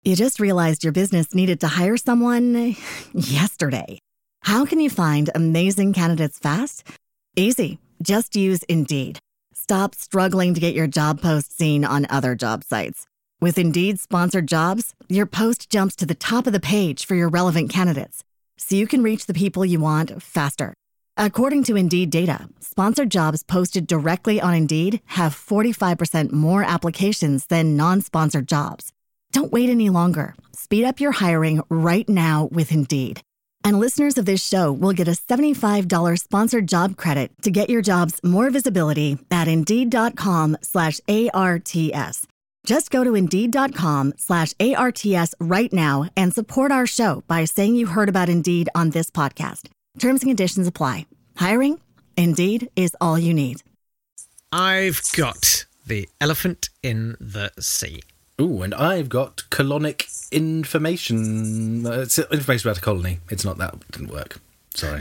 You just realized your business needed to hire someone yesterday. How can you find amazing candidates fast? Easy. Just use Indeed. Stop struggling to get your job post seen on other job sites. With Indeed sponsored jobs, your post jumps to the top of the page for your relevant candidates, so you can reach the people you want faster. According to Indeed data, sponsored jobs posted directly on Indeed have 45% more applications than non-sponsored jobs. Don't wait any longer. Speed up your hiring right now with Indeed. And listeners of this show will get a $75 sponsored job credit to get your jobs more visibility at Indeed.com/ARTS. Just go to Indeed.com/ARTS right now and support our show by saying you heard about Indeed on this podcast. Terms and conditions apply. Hiring? Indeed is all you need. I've got The Elephant in the Sea. Ooh, and I've got colonic information. It's information about a colony. It's not that. It didn't work. Sorry.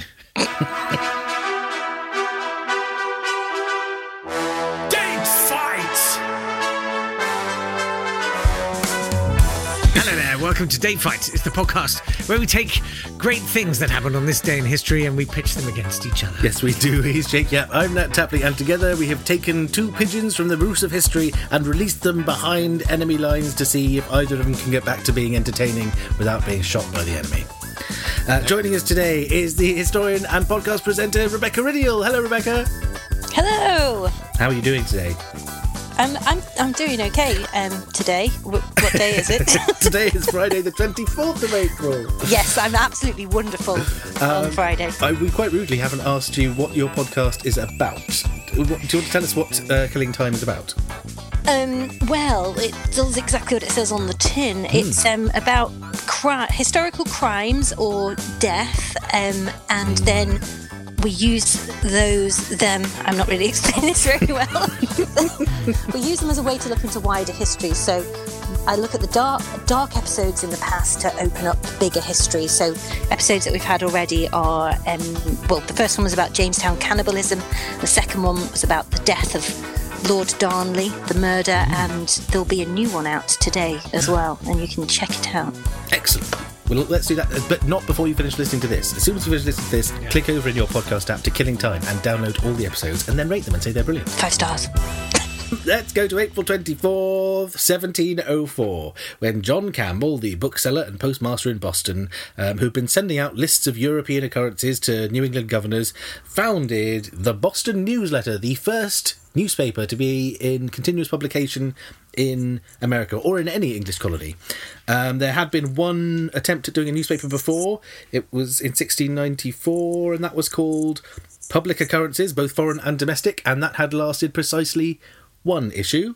Hello there, welcome to Date Fight. It's the podcast where we take great things that happened on this day in history and we pitch them against each other. Yes, we do. He's Jake Yap, I'm Nat Tapley, and together we have taken two pigeons from the roost of history and released them behind enemy lines to see if either of them can get back to being entertaining without being shot by the enemy. Joining us today is the historian and podcast presenter, Rebecca Ridial. Hello, Rebecca. Hello. How are you doing today? I'm doing okay today. What day is it? Today is Friday the 24th of April. Yes, I'm absolutely wonderful on Friday. We quite rudely haven't asked you what your podcast is about. Do you want to tell us what Killing Time is about? Well, it does exactly what it says on the tin. It's about historical crimes or death, and then we use them. I'm not really explaining this very well. We use them as a way to look into wider history. So I look at the dark episodes in the past to open up bigger history. So episodes that we've had already are, the first one was about Jamestown cannibalism. The second one was about the death of Lord Darnley, the murder, and there'll be a new one out today as well, and you can check it out. Excellent. Well, let's do that, but not before you finish listening to this. As soon as you finish listening to this, click over in your podcast app to Killing Time and download all the episodes and then rate them and say they're brilliant. 5 stars. Let's go to April 24th, 1704, when John Campbell, the bookseller and postmaster in Boston, who'd been sending out lists of European occurrences to New England governors, founded the Boston Newsletter, the first newspaper to be in continuous publication in America or in any English colony. There had been one attempt at doing a newspaper before. It was in 1694, and that was called Public Occurrences, both foreign and domestic, and that had lasted precisely one issue.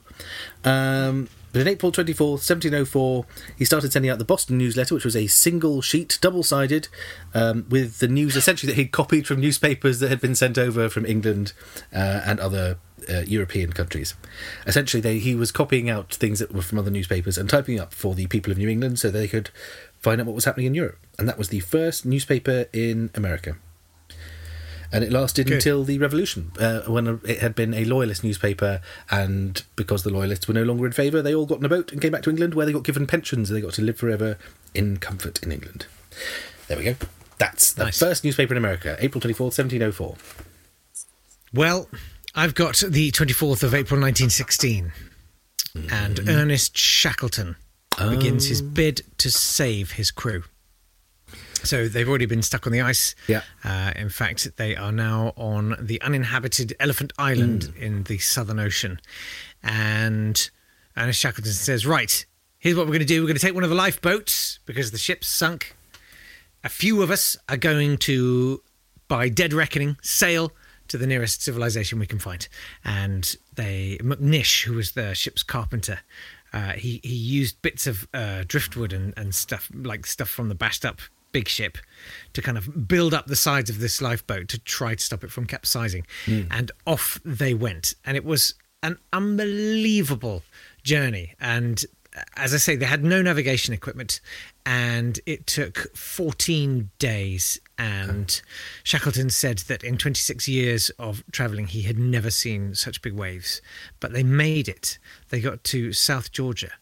But in April 24th, 1704, he started sending out the Boston Newsletter, which was a single sheet, double-sided, with the news essentially that he'd copied from newspapers that had been sent over from England and other European countries. Essentially, he was copying out things that were from other newspapers and typing up for the people of New England so they could find out what was happening in Europe. And that was the first newspaper in America. And it lasted until the Revolution, when it had been a loyalist newspaper, and because the loyalists were no longer in favour, they all got in a boat and came back to England, where they got given pensions and they got to live forever in comfort in England. There we go. That's the first newspaper in America, April 24th, 1704. Well, I've got the 24th of April 1916, and Ernest Shackleton begins his bid to save his crew. So they've already been stuck on the ice. Yeah. In fact, they are now on the uninhabited Elephant Island in the Southern Ocean. And Ernest Shackleton says, right, here's what we're going to do. We're going to take one of the lifeboats because the ship's sunk. A few of us are going to, by dead reckoning, sail to the nearest civilization we can find. And McNish, who was the ship's carpenter, he used bits of driftwood and stuff, like stuff from the bashed up big ship, to kind of build up the sides of this lifeboat to try to stop it from capsizing. And off they went. And it was an unbelievable journey. And as I say, they had no navigation equipment, and it took 14 days. And Shackleton said that in 26 years of travelling, he had never seen such big waves. But they made it. They got to South Georgia,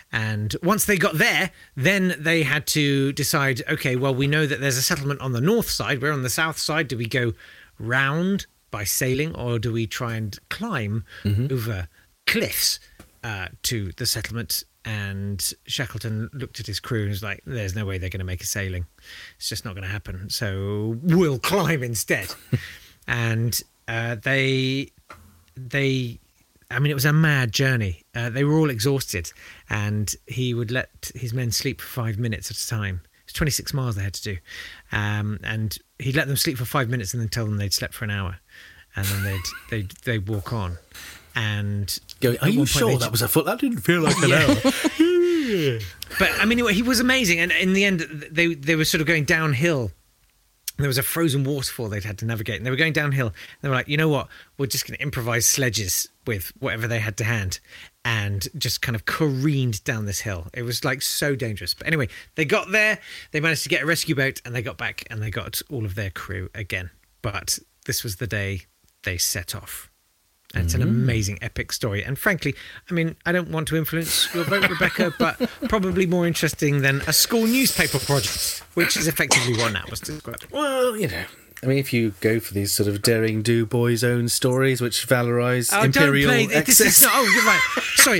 And once they got there, then they had to decide, okay, well, we know that there's a settlement on the north side. We're on the south side. Do we go round by sailing, or do we try and climb over cliffs to the settlement? And Shackleton looked at his crew and was like, there's no way they're going to make a sailing. It's just not going to happen. So we'll climb instead. And it was a mad journey. They were all exhausted, and he would let his men sleep for 5 minutes at a time. It's 26 miles they had to do. And he'd let them sleep for 5 minutes and then tell them they'd slept for an hour. And then they'd walk on. And are you sure that was a foot? That didn't feel like an hour. But I mean, he was amazing. And in the end, they were sort of going downhill. There was a frozen waterfall they'd had to navigate, and they were going downhill. And they were like, you know what? We're just going to improvise sledges with whatever they had to hand, and just kind of careened down this hill. It was like so dangerous. But anyway, they got there. They managed to get a rescue boat, and they got back, and they got all of their crew again. But this was the day they set off. And it's an amazing, epic story. And frankly, I mean, I don't want to influence your vote, Rebecca, but probably more interesting than a school newspaper project, which is effectively what Nat was describing. Well, I mean, if you go for these sort of daring do boys' own stories, which valorise imperial excess... You're right. Sorry,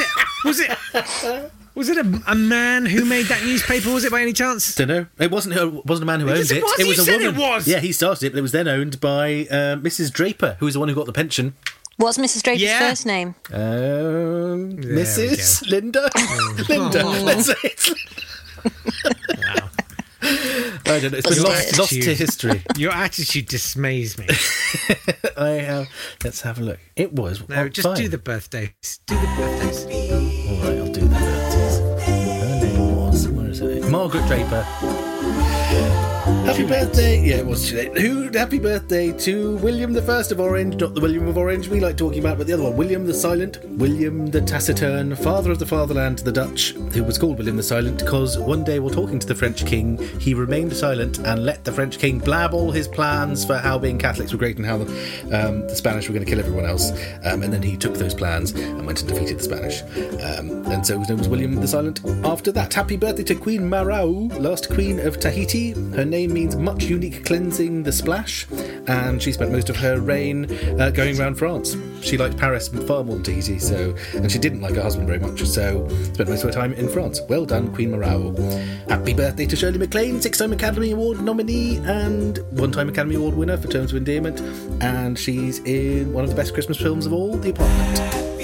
was it a man who made that newspaper? Was it by any chance? Don't know. It wasn't a man who owned it. It was a woman. It was. Yeah, he started it, but it was then owned by Mrs. Draper, who was the one who got the pension. What's Mrs. Draper's first name? Mrs. Linda. Linda. Let's say it's... Wow. I don't know. It's been lost to history. Your attitude dismays me. Let's have a look. It was. No, just do the birthdays. Do the birthdays. All right, I'll do the birthdays. Her name was. Where is it? Margaret Draper. Happy birthday! Yeah, it was too late. Happy birthday to William the First of Orange, not the William of Orange we like talking about, but the other one, William the Silent, William the Taciturn, father of the fatherland to the Dutch, who was called William the Silent because one day while talking to the French king, he remained silent and let the French king blab all his plans for how being Catholics were great and how the Spanish were going to kill everyone else. And then he took those plans and went and defeated the Spanish. And so his name was William the Silent after that. Happy birthday to Queen Marau, last queen of Tahiti. Her name means much unique cleansing the splash, and she spent most of her reign going around France. She liked Paris far more than Tahiti, and she didn't like her husband very much, so spent most of her time in France. Well done, Queen Marau. Happy birthday to Shirley MacLaine, 6-time Academy Award nominee and 1-time Academy Award winner for Terms of Endearment, and she's in one of the best Christmas films of all, The Apartment.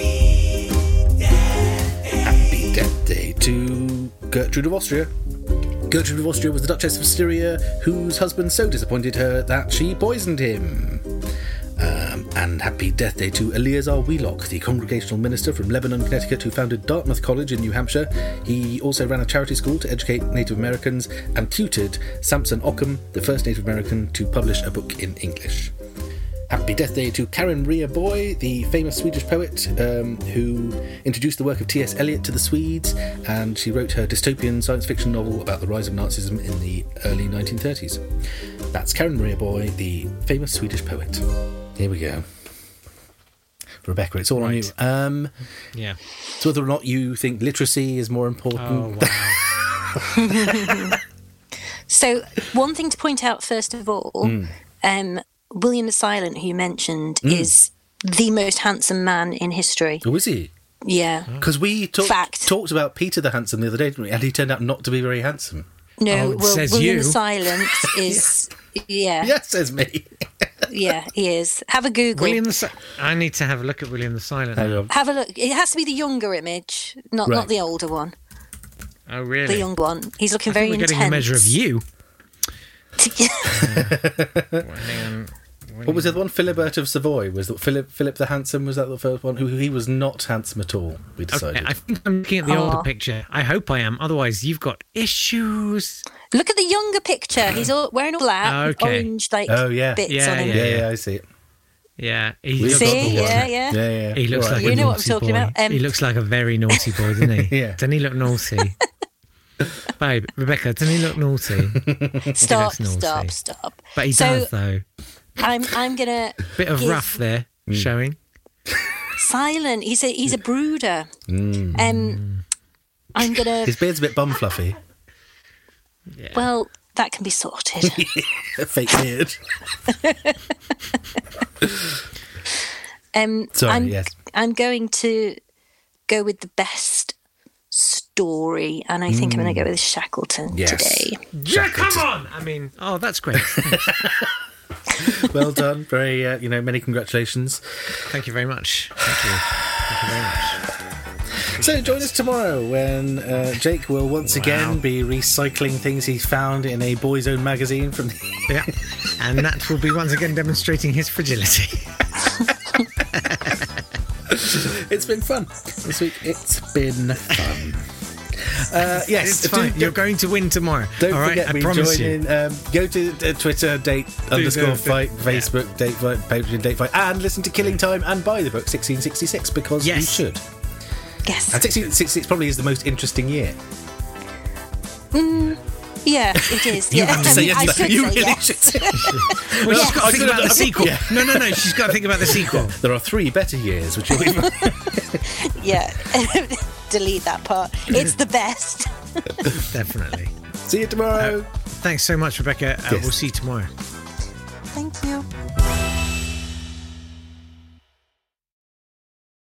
Happy Death Day to Gertrude of Austria. Gertrude of Austria was the Duchess of Styria, whose husband so disappointed her that she poisoned him. And happy death day to Eleazar Wheelock, the Congregational minister from Lebanon, Connecticut, who founded Dartmouth College in New Hampshire. He also ran a charity school to educate Native Americans and tutored Samson Occam, the first Native American to publish a book in English. Happy death day to Karin Rea Boy, the famous Swedish poet who introduced the work of T.S. Eliot to the Swedes, and she wrote her dystopian science fiction novel about the rise of Nazism in the early 1930s. That's Karin Rea Boy, the famous Swedish poet. Here we go. Rebecca, it's all on you. Yeah. So whether or not you think literacy is more important. Oh, wow. So one thing to point out first of all, William the Silent, who you mentioned, is the most handsome man in history. Oh, is he? Yeah. Because we talked about Peter the Handsome the other day, didn't we? And he turned out not to be very handsome. No, William you. the Silent is... Yeah. Yeah, says me. Yeah, he is. Have a Google. I need to have a look at William the Silent. Have a look. It has to be the younger image, not the older one. Oh, really? The young one. He's looking very intense. We're getting a measure of you. What was the other one? Philibert of Savoy. Was that Philip the Handsome? Was that the first one? Who he was not handsome at all, we decided. Okay, I think I'm looking at the older picture. I hope I am. Otherwise, you've got issues. Look at the younger picture. He's all wearing all black, orange bits on him. Yeah, I see it. Yeah. Yeah. He looks like a naughty boy. You know what I'm talking about. He looks like a very naughty boy, doesn't he? Yeah. Doesn't he look naughty? Babe, Rebecca, doesn't he look naughty? Stop. But he does, though. I'm gonna bit of rough there showing. Silent. He's a brooder. I'm gonna. His beard's a bit bum fluffy. Yeah. Well, that can be sorted. A fake beard. Sorry, yes. I'm going to go with the best story, and I think I'm going to go with Shackleton Yes. today. Yeah, come on! I mean, oh, that's great. Well done. Very, many congratulations. Thank you very much. Thank you very much. So join us tomorrow when Jake will once again be recycling things he found in a Boys' Own magazine from the... Yeah, and that will be once again demonstrating his fragility. It's been fun this week. It's been fun. Yes, It's fine. You're going to win tomorrow. Don't all right? forget, I we promise join you. in. Go to Twitter, date_fight, Facebook, date fight, Patreon, date fight, and listen to Killing Time and buy the book 1666 because you Yes. should. Yes. And 1666 probably is the most interesting year. Yeah, it is. You Yeah. have to say I yes. should You say really yes. should say Well, she's got to think about the sequel. Yeah. No. She's got to think about the sequel. There are 3 better years, which will be Yeah. Delete that part. It's the best. Definitely. See you tomorrow. Thanks so much, Rebecca. Yes. We'll see you tomorrow. Thank you.